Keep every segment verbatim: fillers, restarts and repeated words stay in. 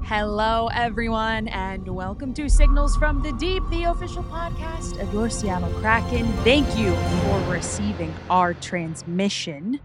Hello, everyone, and welcome to Signals from the Deep, the official podcast of your Seattle Kraken. Thank you for receiving our transmission.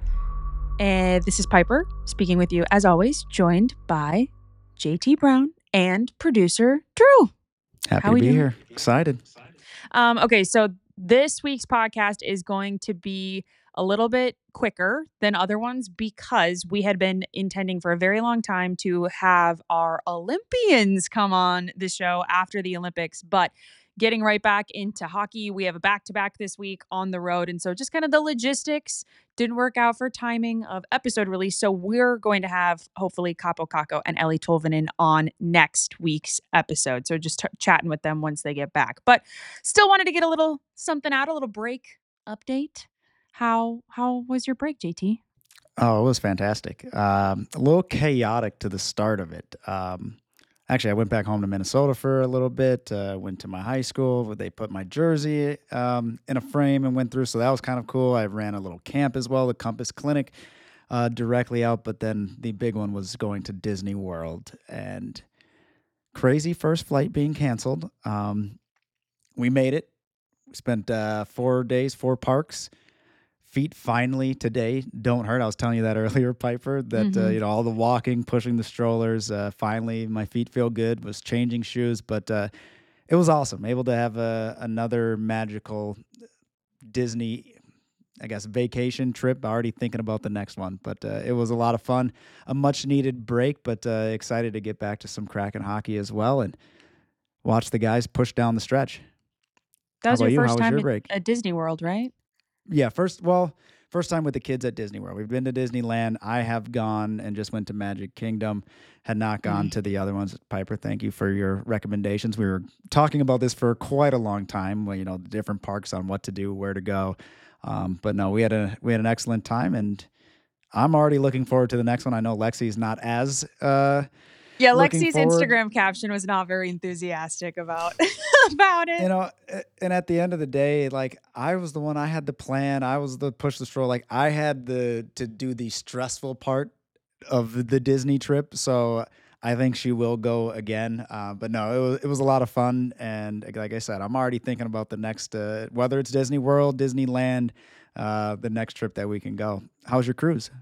And this is Piper speaking with you, as always, joined by J T Brown and producer Drew. Happy How to we be doing? here. Excited. Um, okay, so this week's podcast is going to be a little bit quicker than other ones because we had been intending for a very long time to have our Olympians come on the show after the Olympics, but getting right back into hockey, we have a back-to-back this week on the road, and so just kind of the logistics didn't work out for timing of episode release. So we're going to have hopefully Capo Caco and Ellie Tolvanen on next week's episode. So just t- chatting with them once they get back. But still wanted to get a little something out, a little break update. How how was your break, J T? Oh, it was fantastic. Um, a little chaotic to the start of it. Um, actually, I went back home to Minnesota for a little bit. Uh, went to my high school where they put my jersey um, in a frame and went through. So that was kind of cool. I ran a little camp as well, the Compass Clinic, uh, directly out. But then the big one was going to Disney World and crazy first flight being canceled. Um, we made it. We spent uh, four days, four parks. Feet finally today don't hurt. I was telling you that earlier, Piper, that Mm-hmm. uh, you know, all the walking, pushing the strollers, uh, finally my feet feel good. Was changing shoes, but uh, it was awesome. Able to have a, another magical Disney, I guess, vacation trip. Already thinking about the next one, but uh, it was a lot of fun. A much needed break, but uh, excited to get back to some Kraken hockey as well and watch the guys push down the stretch. That How was about your you? How first was time your at, break? at Disney World, right? Yeah, first, well, first time with the kids at Disney World. We've been to Disneyland. I have gone and just went to Magic Kingdom. Had not gone Mm. to the other ones. Piper, thank you for your recommendations. We were talking about this for quite a long time. Well, you know, the different parks on what to do, where to go. Um, but no, we had a we had an excellent time, and I'm already looking forward to the next one. I know Lexi's not as uh, Yeah, looking Lexi's forward. Instagram caption was not very enthusiastic about about You it. know, a- and at the end of the day, like I was the one, I had the plan, I was the push the stroll, like I had the to do the stressful part of the Disney trip. So I think she will go again. Uh, but no, it was it was a lot of fun, and like I said, I'm already thinking about the next, uh, whether it's Disney World, Disneyland, uh, the next trip that we can go. How's your cruise?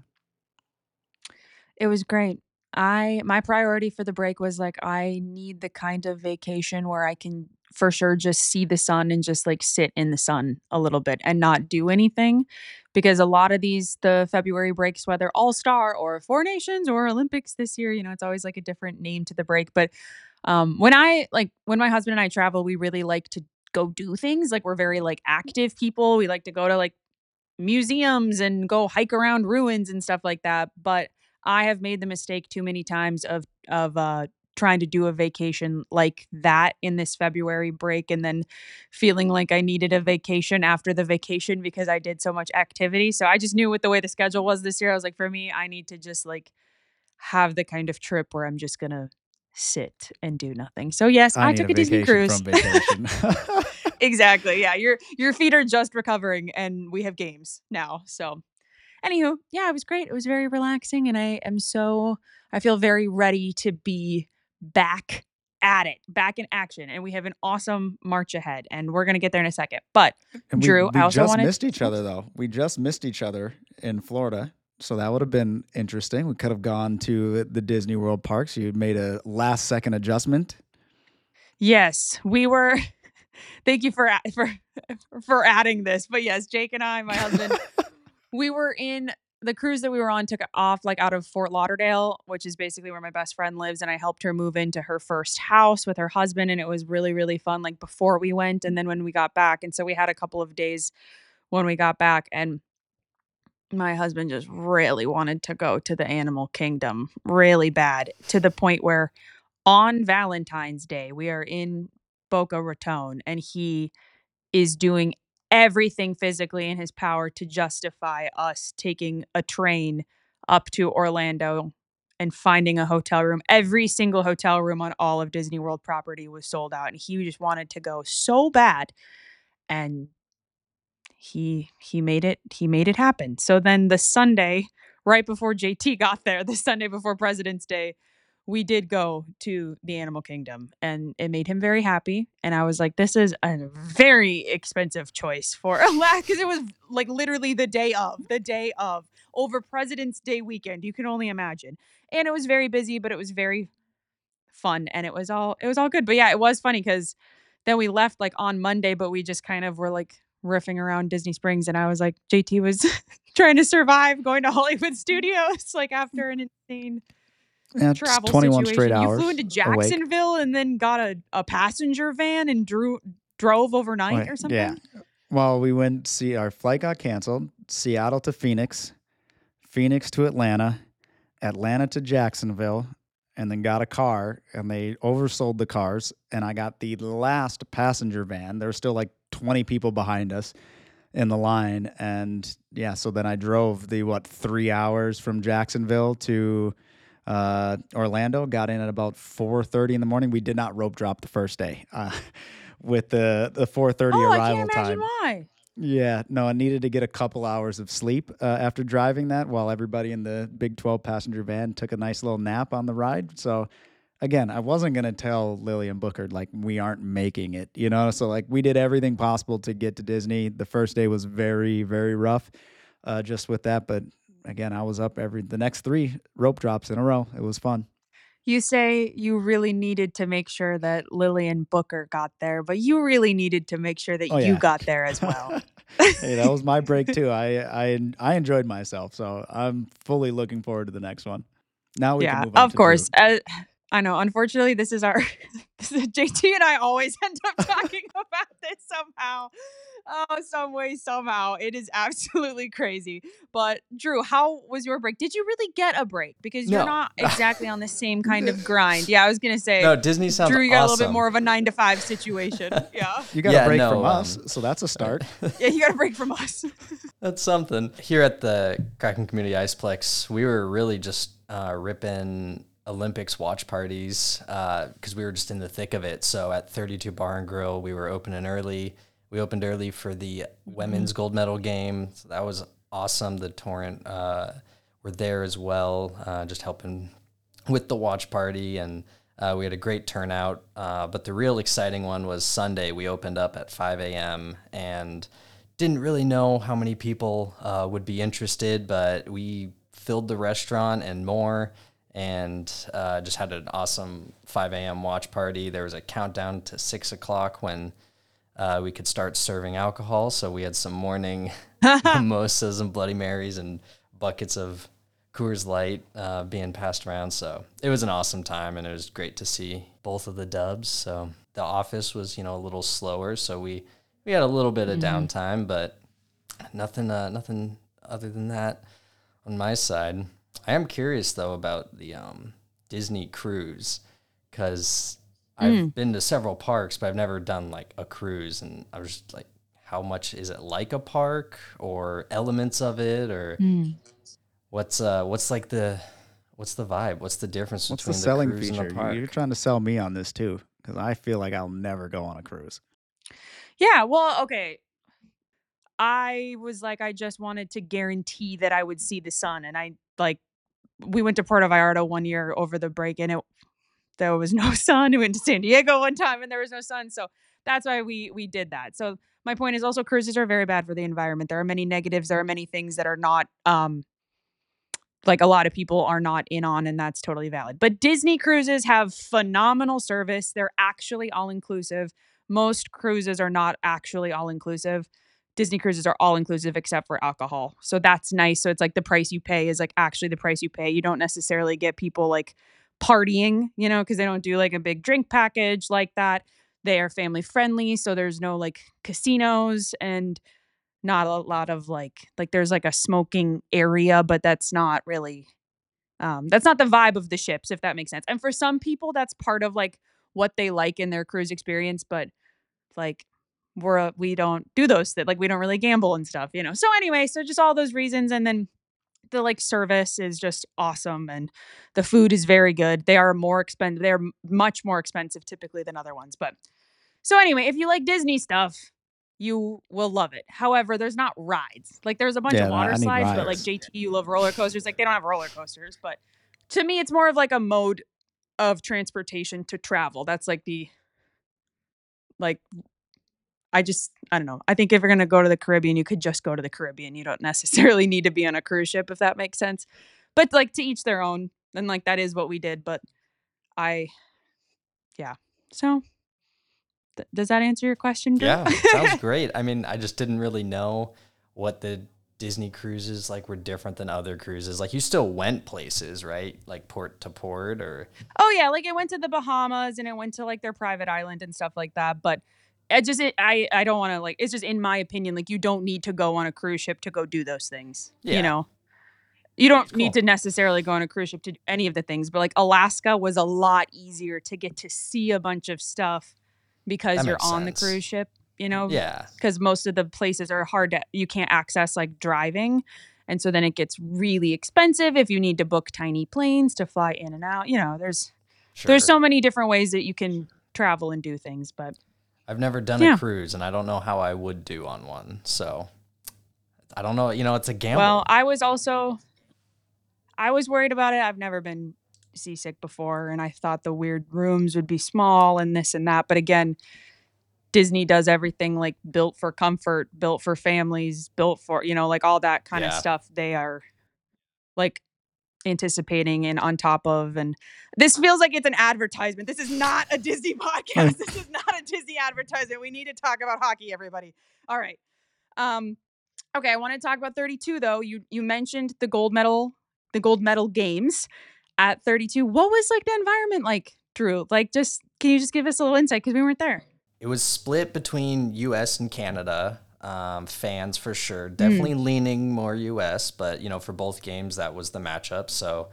It was great. I my priority for the break was like I need the kind of vacation where I can for sure just see the sun and just like sit in the sun a little bit and not do anything because a lot of these the February breaks, whether All-Star or Four Nations or Olympics this year, you know, it's always like a different name to the break. But um when I like when my husband and I travel, we really like to go do things. Like we're very like active people. We like to go to like museums and go hike around ruins and stuff like that. But I have made the mistake too many times of of uh trying to do a vacation like that in this February break and then feeling like I needed a vacation after the vacation because I did so much activity. So I just knew with the way the schedule was this year, I was like, for me, I need to just like have the kind of trip where I'm just gonna sit and do nothing. So yes, I I need took a a Disney vacation cruise. from vacation. Exactly. Yeah, your your feet are just recovering and we have games now. So anywho, yeah, it was great. It was very relaxing, and I am so I feel very ready to be back at it, back in action. And we have an awesome March ahead, and we're gonna get there in a second. But And we Drew, I we also just wanted missed each oops. other though. We just missed each other in Florida. So that would have been interesting. We could have gone to the Disney World parks. You made a last second adjustment. Yes, we were thank you for a- for for adding this. But yes, Jake and I, my husband, we were in the cruise that we were on took off like out of Fort Lauderdale, which is basically where my best friend lives, and I helped her move into her first house with her husband, and it was really really fun like before we went and then when we got back. And so we had a couple of days when we got back, and my husband just really wanted to go to the animal kingdom really bad to the point where on Valentine's Day we are in Boca Raton and he is doing everything physically in his power to justify us taking a train up to Orlando and finding a hotel room. Every single hotel room on all of Disney World property was sold out, and he just wanted to go so bad. And he he made it he made it happen. So then the Sunday right before J T got there, the Sunday before President's Day, we did go to the Animal Kingdom, and it made him very happy. And I was like, this is a very expensive choice for a last, because it was like literally the day of, the day of, over President's Day weekend. You can only imagine. And it was very busy, but it was very fun, and it was all it was all good. But yeah, it was funny because then we left like on Monday, but we just kind of were like riffing around Disney Springs, and I was like, J T was trying to survive going to Hollywood Studios like after an insane Yeah, it's travel twenty-one straight situation. You hours flew into awake. Jacksonville and then got a, a passenger van and drew drove overnight Wait, or something. yeah. Well, we went see our flight got canceled. Seattle to Phoenix, Phoenix to Atlanta, Atlanta to Jacksonville, and then got a car, and they oversold the cars, and I got the last passenger van. There were still like twenty people behind us in the line, and yeah, so then I drove the what three hours from Jacksonville to uh, Orlando. Got in at about four thirty in the morning. We did not rope drop the first day uh, with the the four thirty Oh, I arrival can't imagine time. why. Yeah, no, I needed to get a couple hours of sleep uh, after driving that, while everybody in the Big twelve passenger van took a nice little nap on the ride. So, again, I wasn't going to tell Lily and Booker, like, we aren't making it, you know? So, like, we did everything possible to get to Disney. The first day was very, very rough uh, just with that. But, again, I was up every the next three rope drops in a row. It was fun. You say you really needed to make sure that Lily and Booker got there, but you really needed to make sure that Oh, you yeah. got there as well. Hey, that was my break too. I, I I enjoyed myself, so I'm fully looking forward to the next one. Now we can Yeah, move on of to course. Drew. Uh, I know. Unfortunately, this is our this is, J T and I always end up talking about this somehow. Oh, some way, somehow. It is absolutely crazy. But Drew, how was your break? Did you really get a break? Because you're No. not exactly on the same kind of grind. Yeah, I was gonna say. No, Disney sounds Drew, you got a little bit awesome. more of a nine to five situation. Yeah. You got Yeah, a break no, from us, um, so that's a start. Yeah, you got a break from us. That's something. Here at the Kraken Community Iceplex, we were really just uh, ripping Olympics watch parties because we were just in the thick of it. So at thirty-two Bar and Grill, we were opening early. We opened early for the women's gold medal game. So that was awesome. The Torrent uh, were there as well, uh, just helping with the watch party, and uh, we had a great turnout. Uh, but the real exciting one was Sunday. We opened up at five a.m. and didn't really know how many people uh, would be interested, but we filled the restaurant and more, and uh, just had an awesome five a.m. watch party. There was a countdown to six o'clock when uh, we could start serving alcohol, so we had some morning mimosas and Bloody Marys and buckets of Coors Light uh, being passed around. So it was an awesome time, and it was great to see both of the dubs. So the office was, you know, a little slower, so we we had a little bit of Mhm. downtime, but nothing uh, nothing other than that on my side. I am curious though about the um, Disney cruise, because I've Mm. been to several parks, but I've never done like a cruise, and I was just like, how much is it like a park, or elements of it, or Mm. what's uh what's like the what's the vibe? What's the difference What's the between the, selling cruise feature? and the You- park? You're trying to sell me on this too, because I feel like I'll never go on a cruise. Yeah, well, okay. I was like, I just wanted to guarantee that I would see the sun. And I like, we went to Puerto Vallarta one year over the break, and it there was no sun. We went to San Diego one time and there was no sun. So that's why we we did that. So my point is also, cruises are very bad for the environment. There are many negatives. There are many things that are not um like a lot of people are not in on, and that's totally valid. But Disney cruises have phenomenal service. They're actually all inclusive. Most cruises are not actually all inclusive. Disney cruises are all inclusive except for alcohol. So that's nice. So it's like the price you pay is like actually the price you pay. You don't necessarily get people like partying, you know, because they don't do like a big drink package like that. They are family friendly. So there's no like casinos, and not a lot of like like there's like a smoking area, but that's not really um that's not the vibe of the ships, if that makes sense. And for some people that's part of like what they like in their cruise experience, but like we're uh, we don't do those that like we don't really gamble and stuff, you know. So anyway, so just all those reasons, and then the like service is just awesome, and the food is very good. They are more expensive. They're m- much more expensive typically than other ones, but so anyway, if you like Disney stuff, you will love it. However, there's not rides. Like there's a bunch Yeah, of no, water I need slides, but like rides. J T, you love roller coasters. Like they don't have roller coasters, but to me, it's more of like a mode of transportation to travel. That's like the, like, I just, I don't know. I think if you're going to go to the Caribbean, you could just go to the Caribbean. You don't necessarily need to be on a cruise ship, if that makes sense. But like, to each their own. And like, that is what we did. But I, yeah. So th- does that answer your question, Drew? Yeah, sounds great. I mean, I just didn't really know what the Disney cruises like were different than other cruises. Like you still went places, right? Like port to port or Oh yeah, like it went to the Bahamas and it went to like their private island and stuff like that. But it just it, I I don't want to like it's just in my opinion like you don't need to go on a cruise ship to go do those things. Yeah. You know, you don't Cool. need to necessarily go on a cruise ship to do any of the things. But like Alaska was a lot easier to get to see a bunch of stuff because That you're makes on the sense. cruise ship. You know, Yeah. because most of the places are hard to you can't access like driving. And so then it gets really expensive if you need to book tiny planes to fly in and out. You know, there's Sure. there's so many different ways that you can travel and do things, but I've never done Yeah. a cruise and I don't know how I would do on one. So I don't know, you know, it's a gamble. well, I was also I was worried about it. I've never been seasick before and I thought the weird rooms would be small and this and that, but again, Disney does everything like built for comfort, built for families, built for, you know, like all that kind of Yeah. stuff they are like anticipating and on top of. And this feels like it's an advertisement. This is not a Disney podcast. This is not a Disney advertisement. We need to talk about hockey, everybody. All right. Um, okay, I want to talk about thirty-two though. You you mentioned the gold medal, the gold medal games at thirty-two. What was like the environment like, Drew? Like just can you just give us a little insight because we weren't there? It was split between U S and Canada um, fans for sure. Definitely leaning more U S, but you know, for both games that was the matchup. So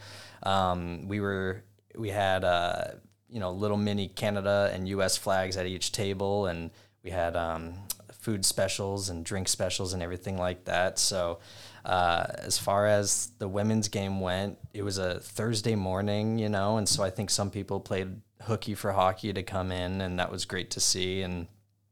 um, we were we had uh, you know little mini Canada and U S flags at each table, and we had um, food specials and drink specials and everything like that. So uh, as far as the women's game went, it was a Thursday morning, you know, and so I think some people played hooky for hockey to come in, and that was great to see. And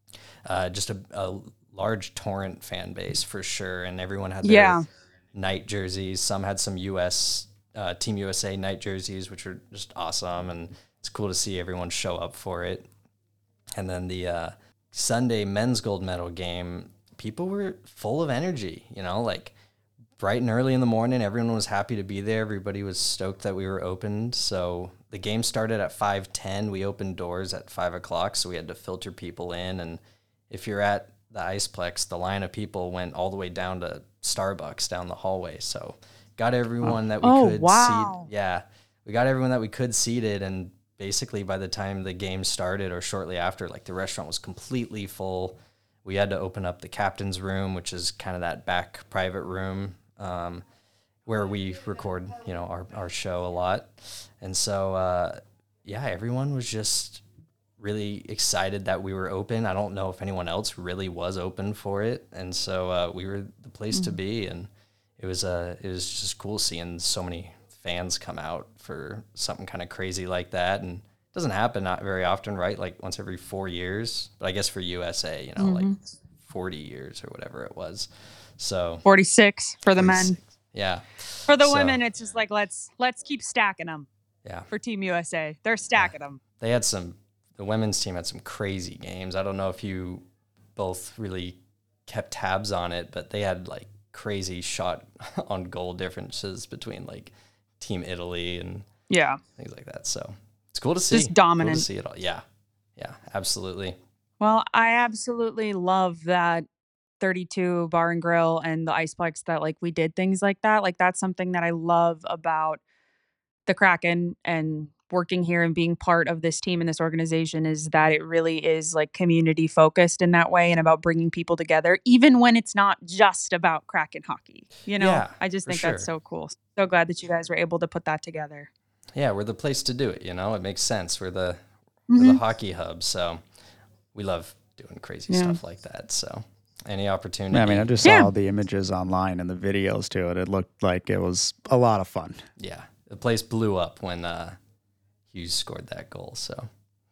uh, just a, a large Torrent fan base for sure, and everyone had their Yeah. night jerseys. Some had some U S uh, Team U S A night jerseys, which are just awesome, and it's cool to see everyone show up for it. And then the uh, Sunday men's gold medal game, people were full of energy, you know, like bright and early in the morning. Everyone was happy to be there. Everybody was stoked that we were opened. So the game started at five ten. We opened doors at five o'clock, so we had to filter people in. And if you're at the Iceplex, the line of people went all the way down to Starbucks down the hallway. So got everyone that we Oh, could wow. seat. Yeah, we got everyone that we could seated, and basically by the time the game started or shortly after, like the restaurant was completely full. We had to open up the captain's room, which is kind of that back private room um, where we record, you know, our, our show a lot. And so, uh, yeah, everyone was just really excited that we were open. I don't know if anyone else really was open for it. And so uh, we were the place to be. And it was, uh, it was just cool seeing so many fans come out for something kind of crazy like that. And it doesn't happen not very often, right? Like once every four years. But I guess for U S A, you know, like forty years or whatever it was. So forty-six for the men. forty-six. Yeah. For the So, women, it's just like let's let's keep stacking them Yeah. for Team U S A. They're stacking them. They had some, the women's team had some crazy games. I don't know if you both really kept tabs on it, but they had like crazy shot on goal differences between like Team Italy and Yeah. things like that. So it's cool to see. Just Cool dominant. to see it all. Yeah. Yeah, absolutely. Well, I absolutely love that thirty-two Bar and Grill and the Iceplex that like we did things like that. Like that's something that I love about the Kraken and working here and being part of this team and this organization is that it really is like community focused in that way and about bringing people together, even when it's not just about Kraken hockey. You know, Yeah, I just for think that's sure. so cool. So glad that you guys were able to put that together. Yeah, we're the place to do it, you know? It makes sense. We're the we're the hockey hub, so we love doing crazy Yeah. stuff like that. So any opportunity. Yeah, I mean, I just Yeah. saw the images online and the videos to it. It looked like it was a lot of fun. Yeah, the place blew up when uh, Hughes scored that goal. So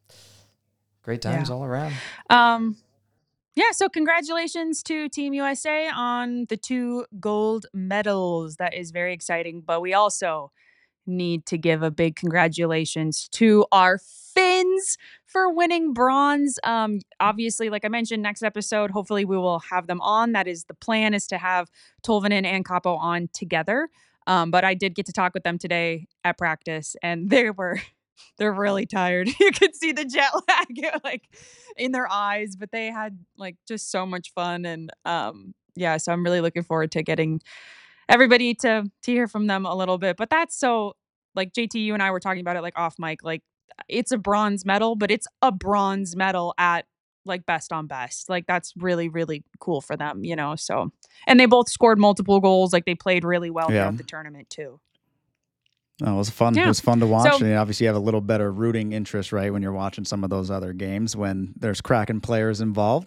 great times Yeah. all around. Um, yeah, so congratulations to Team U S A on the two gold medals. That is very exciting. But we also need to give a big congratulations to our Finns for winning bronze. Um, obviously, like I mentioned, next episode, hopefully we will have them on. That is the plan, is to have Tolvanen and Capo on together. Um, but I did get to talk with them today at practice, and they were they're really tired. You could see the jet lag like in their eyes, but they had like just so much fun. And um, yeah, so I'm really looking forward to getting everybody to to hear from them a little bit. But that's so, like, J T, you and I were talking about it like off mic, like it's a bronze medal, but it's a bronze medal at like best on best. Like that's really, really cool for them, you know. So, and they both scored multiple goals. Like they played really well Yeah. throughout the tournament too. Oh, it was fun. It Yeah. was fun to watch. So- and obviously, you have a little better rooting interest, right, when you're watching some of those other games when there's Kraken players involved.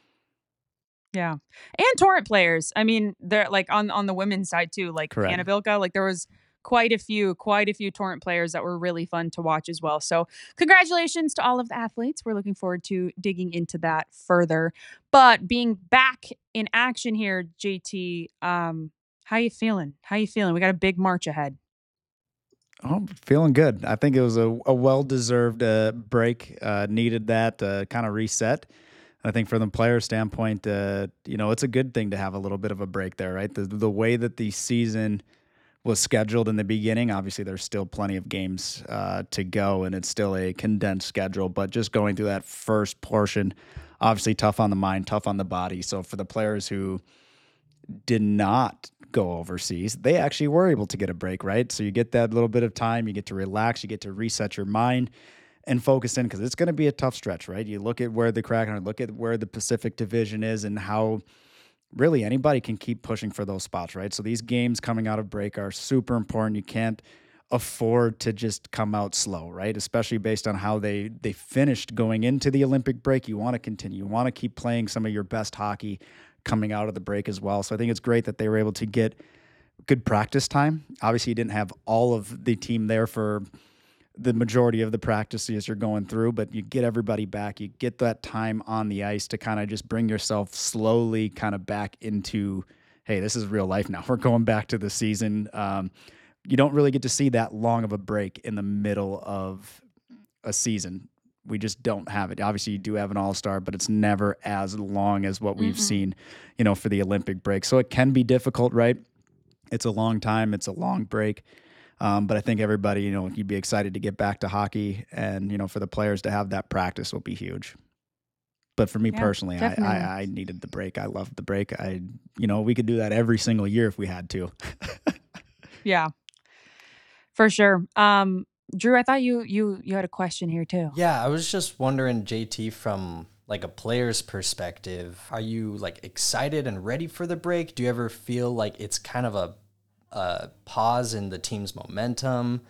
Yeah. And Torrent players. I mean, they're like on on the women's side too, like Correct. Anna Bilka, like there was quite a few, quite a few Torrent players that were really fun to watch as well. So congratulations to all of the athletes. We're looking forward to digging into that further. But being back in action here, J T, um, how you feeling? How you feeling? We got a big March ahead. Oh, feeling good. I think it was a, a well-deserved uh, break. Uh, needed that uh, kind of reset. I think from the player standpoint, uh, you know, it's a good thing to have a little bit of a break there, right? The the way that the season was scheduled in the beginning, obviously there's still plenty of games uh, to go, and it's still a condensed schedule. But just going through that first portion, obviously tough on the mind, tough on the body. So for the players who did not go overseas, they actually were able to get a break, right? So you get that little bit of time, you get to relax, you get to reset your mind and focus in, because it's going to be a tough stretch, right? You look at where the Kraken are, look at where the Pacific Division is, and how really anybody can keep pushing for those spots, right? So these games coming out of break are super important. You can't afford to just come out slow, right? Especially based on how they they finished going into the Olympic break. You want to continue. You want to keep playing some of your best hockey coming out of the break as well. So I think it's great that they were able to get good practice time. Obviously, you didn't have all of the team there for the majority of the practices you're going through, but you get everybody back. You get that time on the ice to kind of just bring yourself slowly kind of back into, hey, this is real life now. We're going back to the season. Um, you don't really get to see that long of a break in the middle of a season. We just don't have it. Obviously, you do have an all-star, but it's never as long as what we've Mm-mm. seen, you know, for the Olympic break. So it can be difficult, right? It's a long time. It's a long break. Um, but I think everybody, you know, you'd be excited to get back to hockey, and, you know, for the players to have that practice will be huge. But for me Yeah, personally, I, definitely. I, I needed the break. I loved the break. I, you know, we could do that every single year if we had to. Yeah, for sure. Um, Drew, I thought you you you had a question here too. Yeah, I was just wondering, J T, from like a player's perspective, are you like excited and ready for the break? Do you ever feel like it's kind of a, a pause in the team's momentum,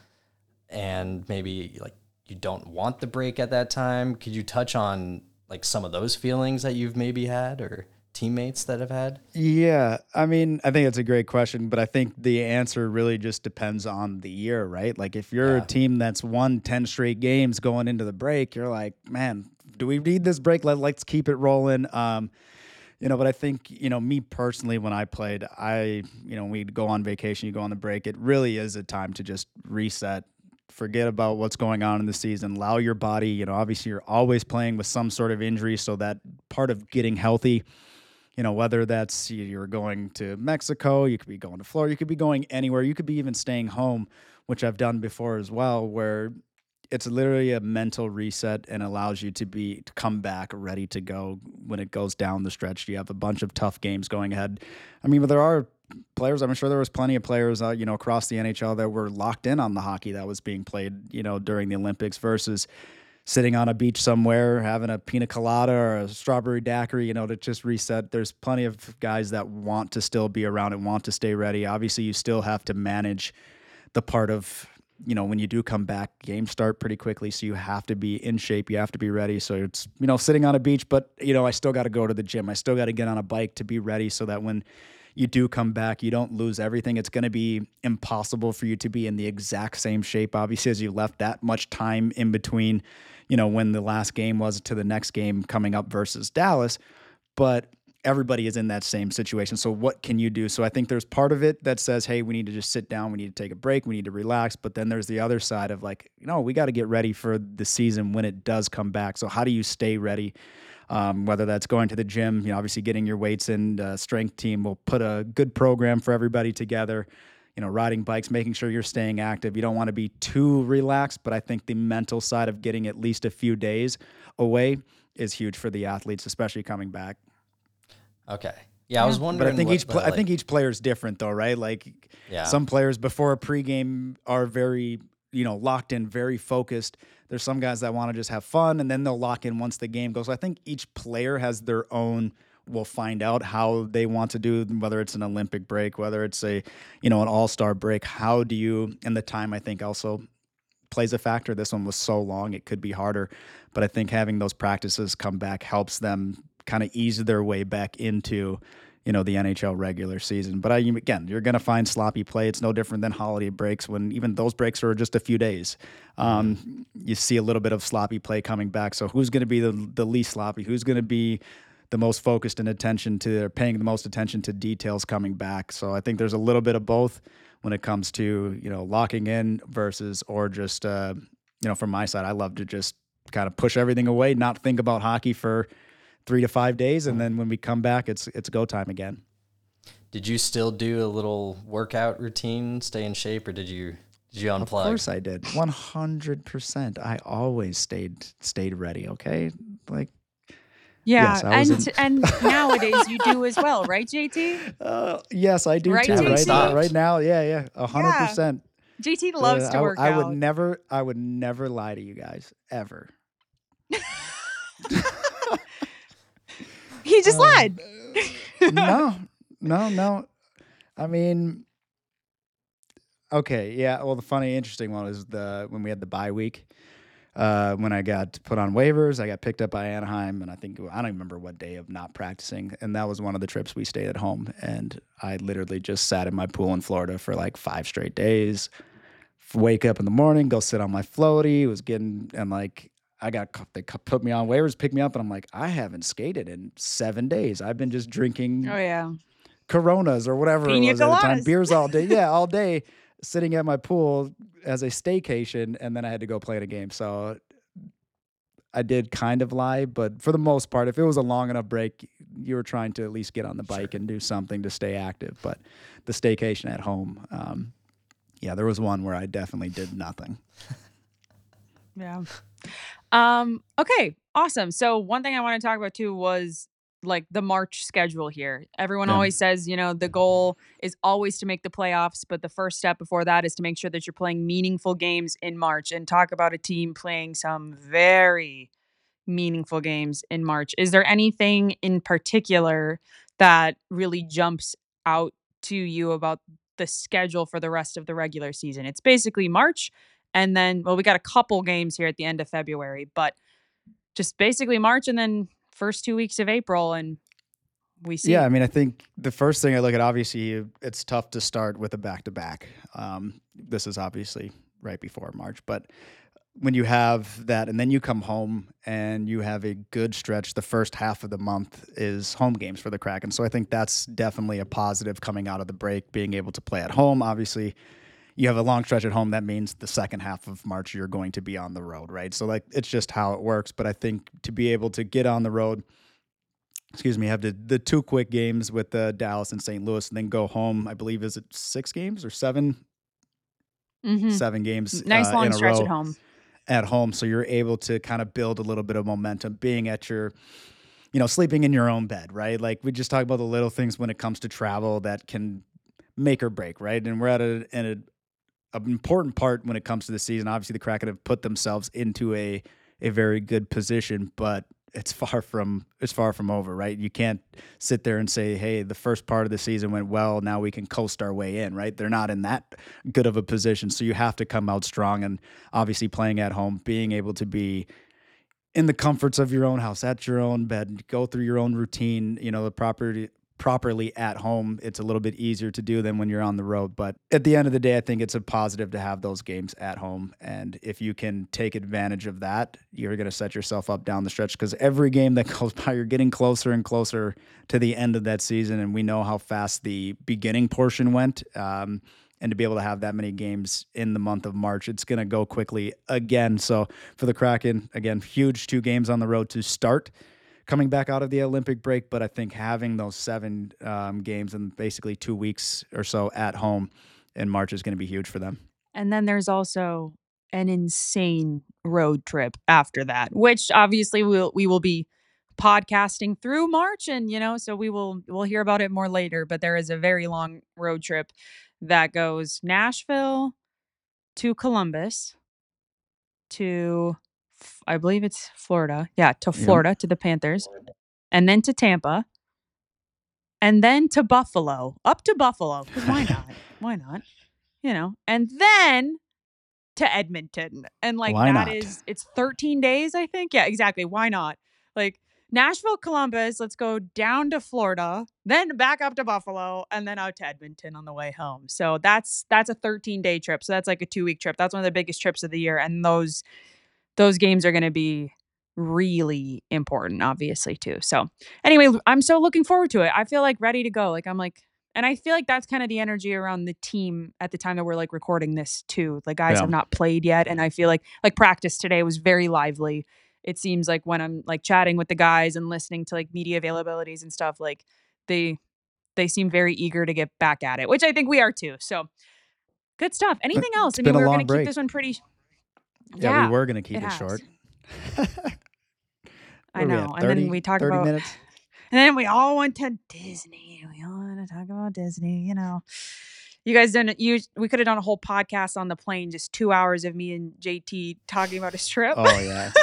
and maybe like you don't want the break at that time? Could you touch on like some of those feelings that you've maybe had, or teammates that have had? Yeah, I mean, I think it's a great question, but I think the answer really just depends on the year, right? Like if you're Yeah. a team that's won ten straight games going into the break, you're like, man, do we need this break? Let, let's keep it rolling. Um, you know, but I think, you know, me personally, when I played, I, you know, we'd go on vacation, you go on the break. It really is a time to just reset, forget about what's going on in the season, allow your body, you know, obviously you're always playing with some sort of injury. So that part of getting healthy, you know, whether that's you're going to Mexico, you could be going to Florida, you could be going anywhere, you could be even staying home, which I've done before as well, where it's literally a mental reset and allows you to be to come back ready to go when it goes down the stretch. You have a bunch of tough games going ahead. I mean, but there are players, I'm sure there was plenty of players, uh, you know, across the N H L that were locked in on the hockey that was being played, you know, during the Olympics versus sitting on a beach somewhere, having a pina colada or a strawberry daiquiri, you know, to just reset. There's plenty of guys that want to still be around and want to stay ready. Obviously, you still have to manage the part of, you know, when you do come back, games start pretty quickly. So you have to be in shape. You have to be ready. So it's, you know, sitting on a beach, but, you know, I still got to go to the gym. I still got to get on a bike to be ready so that when you do come back, you don't lose everything. It's going to be impossible for you to be in the exact same shape, obviously, as you left that much time in between, you know, when the last game was to the next game coming up versus Dallas. But everybody is in that same situation. So what can you do? So I think there's part of it that says, hey, we need to just sit down. We need to take a break. We need to relax. But then there's the other side of like, no, we got to get ready for the season when it does come back. So how do you stay ready? Um, whether that's going to the gym, you know, obviously getting your weights in, uh, strength team will put a good program for everybody together, you know, riding bikes, making sure you're staying active. You don't want to be too relaxed, but I think the mental side of getting at least a few days away is huge for the athletes, especially coming back. Okay. Yeah, I was wondering. But I think what each the, pla- like, I think each player is different, though, right? Like Yeah. some players before a pregame are very, you know, locked in, very focused. There's some guys that want to just have fun, and then they'll lock in once the game goes. So I think each player has their own. We'll find out how they want to do, whether it's an Olympic break, whether it's a, you know, an all-star break. How do you? And the time, I think, also plays a factor. This one was so long, it could be harder. But I think having those practices come back helps them kind of ease their way back into, you know, the N H L regular season. But I, again, you're going to find sloppy play. It's no different than holiday breaks when even those breaks are just a few days. Um, you see a little bit of sloppy play coming back. So who's going to be the, the least sloppy? Who's going to be the most focused and attention to, or paying the most attention to details coming back? So I think there's a little bit of both when it comes to, you know, locking in versus, or just, uh, you know, from my side, I love to just kind of push everything away, not think about hockey for three to five days. And then when we come back, it's, it's go time again. Did you still do a little workout routine, stay in shape, or did you, did you unplug? Of course I did. one hundred percent. I always stayed, stayed ready. Okay. Like, Yeah, Yes, I was and in- and nowadays you do as well, right, J T? uh, yes, I do Right, too. J T? Right now, Stopped. right now. Yeah. Yeah. A hundred percent. J T loves Uh, to I, work I out. would never, I would never lie to you guys ever. He just lied. no, no, no. I mean, okay, yeah. Well, the funny, interesting one is the when we had the bye week. Uh, when I got put on waivers, I got picked up by Anaheim, and I think I don't even remember what day of not practicing, and that was one of the trips we stayed at home, and I literally just sat in my pool in Florida for like five straight days. Wake up in the morning, go sit on my floaty. It was getting and like I got they put me on waivers, picked me up, and I'm like, I haven't skated in seven days. I've been just drinking Oh yeah. Coronas or whatever Pina it was at the time, coladas. beers all day. Yeah, all day sitting at my pool as a staycation, and then I had to go play in a game. So I did kind of lie, but for the most part, if it was a long enough break, you were trying to at least get on the bike and do something to stay active. But the staycation at home, um, yeah, there was one where I definitely did nothing. Yeah. Um, okay, awesome. So one thing I want to talk about too was like the March schedule here. Everyone Yeah. always says, you know, the goal is always to make the playoffs, but the first step before that is to make sure that you're playing meaningful games in March, and talk about a team playing some very meaningful games in March. Is there anything in particular that really jumps out to you about the schedule for the rest of the regular season? It's basically March, and then, well, we got a couple games here at the end of February, but just basically March and then first two weeks of April, and we see. Yeah, I mean, I think the first thing I look at, obviously, you- it's tough to start with a back-to-back. Um, this is obviously right before March, but when you have that and then you come home and you have a good stretch, the first half of the month is home games for the Kraken. So I think that's definitely a positive coming out of the break, being able to play at home. Obviously, you have a long stretch at home. That means the second half of March, you're going to be on the road, right? So like, it's just how it works. But I think to be able to get on the road, excuse me, have the, the two quick games with uh, Dallas and Saint Louis, and then go home, I believe, is it six games or seven? Mhm. Seven games Nice uh, long in a stretch row at home. at home. So you're able to kind of build a little bit of momentum being at your, you know, sleeping in your own bed, right? Like we just talk about the little things when it comes to travel that can make or break, right? And we're at a, in a, an important part when it comes to the season. Obviously the Kraken have put themselves into a, a very good position, but it's far from, it's far from over, right? You can't sit there and say, hey, the first part of the season went well, now we can coast our way in, right? They're not in that good of a position. So you have to come out strong, and obviously playing at home, being able to be in the comforts of your own house, at your own bed, go through your own routine, you know, the proper properly at home, it's a little bit easier to do than when you're on the road. But at the end of the day, I think it's a positive to have those games at home. And if you can take advantage of that, you're going to set yourself up down the stretch, because every game that goes by, you're getting closer and closer to the end of that season. And we know how fast the beginning portion went. Um, and to be able to have that many games in the month of March, it's going to go quickly again. So for the Kraken, again, huge two games on the road to start coming back out of the Olympic break, but I think having those seven um, games in basically two weeks or so at home in March is going to be huge for them. And then there's also an insane road trip after that, which obviously we'll, we will be podcasting through March, and you know, so we will we'll hear about it more later. But there is a very long road trip that goes Nashville to Columbus to, I believe it's Florida. Yeah, to Florida, yep. To the Panthers. And then to Tampa. And then to Buffalo. Up to Buffalo. Because why not? Why not? You know. And then to Edmonton. And like why that not? is, it's thirteen days, I think. Yeah, exactly. Why not? Like Nashville, Columbus, let's go down to Florida, then back up to Buffalo, and then out to Edmonton on the way home. So that's that's a thirteen-day trip. So that's like a two-week trip. That's one of the biggest trips of the year. And those those games are going to be really important, obviously, too. So anyway, I'm so looking forward to it. I feel like ready to go. Like I'm like, and I feel like that's kind of the energy around the team at the time that we're like recording this too. Like guys yeah. have not played yet. And I feel like like practice today was very lively. It seems like when I'm like chatting with the guys and listening to like media availabilities and stuff, like they they seem very eager to get back at it, which I think we are too. So good stuff. Anything else? It's I mean, been we a were long going to keep break. this one pretty. Yeah, Yeah, we were going to keep it it, has. short. I Where are we know. at? And thirty, then we talked thirty about, minutes. and then we all went to Disney. We all want to talk about Disney, you know. You guys didn't, you, we could have done a whole podcast on the plane, just two hours of me and J T talking about his trip. Oh, yeah.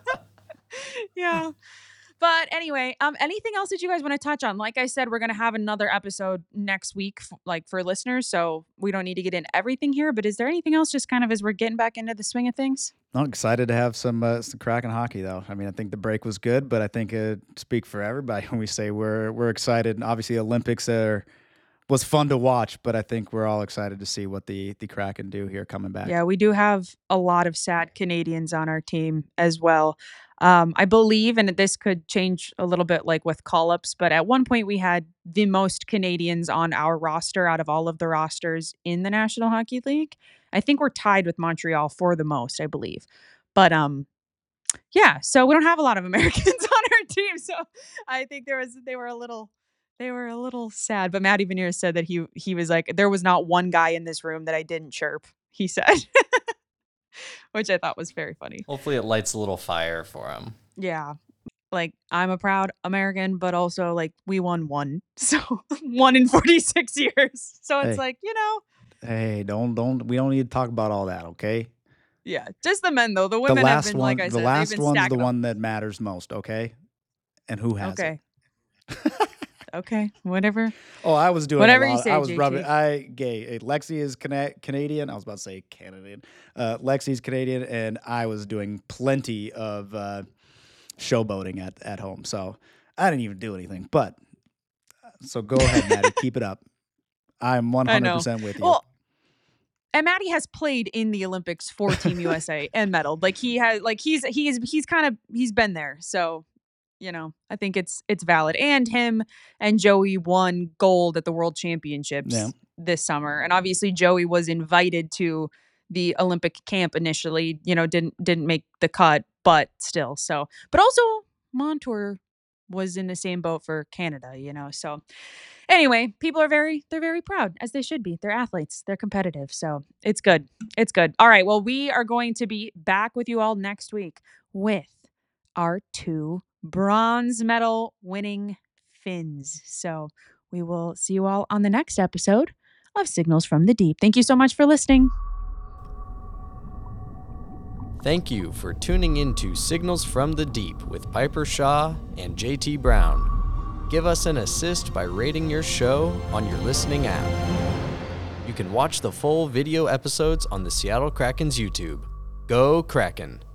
Yeah. But anyway, um, anything else that you guys want to touch on? Like I said, we're going to have another episode next week, f- like for listeners. So we don't need to get in everything here, but is there anything else just kind of as we're getting back into the swing of things? I'm excited to have some, uh, some Kraken hockey, though. I mean, I think the break was good, but I think it speak for everybody when we say we're we're excited. And obviously, Olympics are was fun to watch, but I think we're all excited to see what the the Kraken do here coming back. Yeah, we do have a lot of sad Canadians on our team as well. Um, I believe, and this could change a little bit like with call-ups, but at one point we had the most Canadians on our roster out of all of the rosters in the National Hockey League. I think we're tied with Montreal for the most, I believe. But um, yeah, so we don't have a lot of Americans on our team, so I think there was they were a little they were a little sad. But Matt Evanier said that he he was like, there was not one guy in this room that I didn't chirp. He said. Which I thought was very funny. Hopefully it lights a little fire for him. Yeah. Like, I'm a proud American, but also, like, we won one. So, one in forty-six years. So, it's Hey. like, you know. Hey, don't don't we don't need to talk about all that, okay? Yeah. Just the men, though. The The women have last been, one, like I the said, they've last been one's the stacking up. one that matters most, okay? And who has Okay. it? Okay. Whatever. Oh, I was doing Whatever a you lot. say, I was J T. rubbing. I gay. Lexi is Cana- Canadian. I was about to say Canadian. Uh, Lexi's Canadian, and I was doing plenty of uh, showboating at at home. So I didn't even do anything. But so go ahead, Maddie. Keep it up. I'm one hundred percent with you. Well, and Maddie has played in the Olympics for Team U S A and medaled. Like, he has, like, he's, he's, he's kind of, he's been there. So, you know, I think it's it's valid. And him and Joey won gold at the World Championships Yeah. this summer. And obviously Joey was invited to the Olympic camp initially, you know, didn't didn't make the cut, but still. So, but also Montour was in the same boat for Canada, you know. So anyway, people are very they're very proud, as they should be. They're athletes. They're competitive. So it's good. It's good. All right. Well, we are going to be back with you all next week with our two bronze medal winning Finns. So we will see you all on the next episode of Signals from the Deep. Thank you so much for listening. Thank you for tuning into Signals from the Deep with Piper Shaw and J T Brown. Give us an assist by rating your show on your listening app. You can watch the full video episodes on the Seattle Kraken's YouTube. Go Kraken!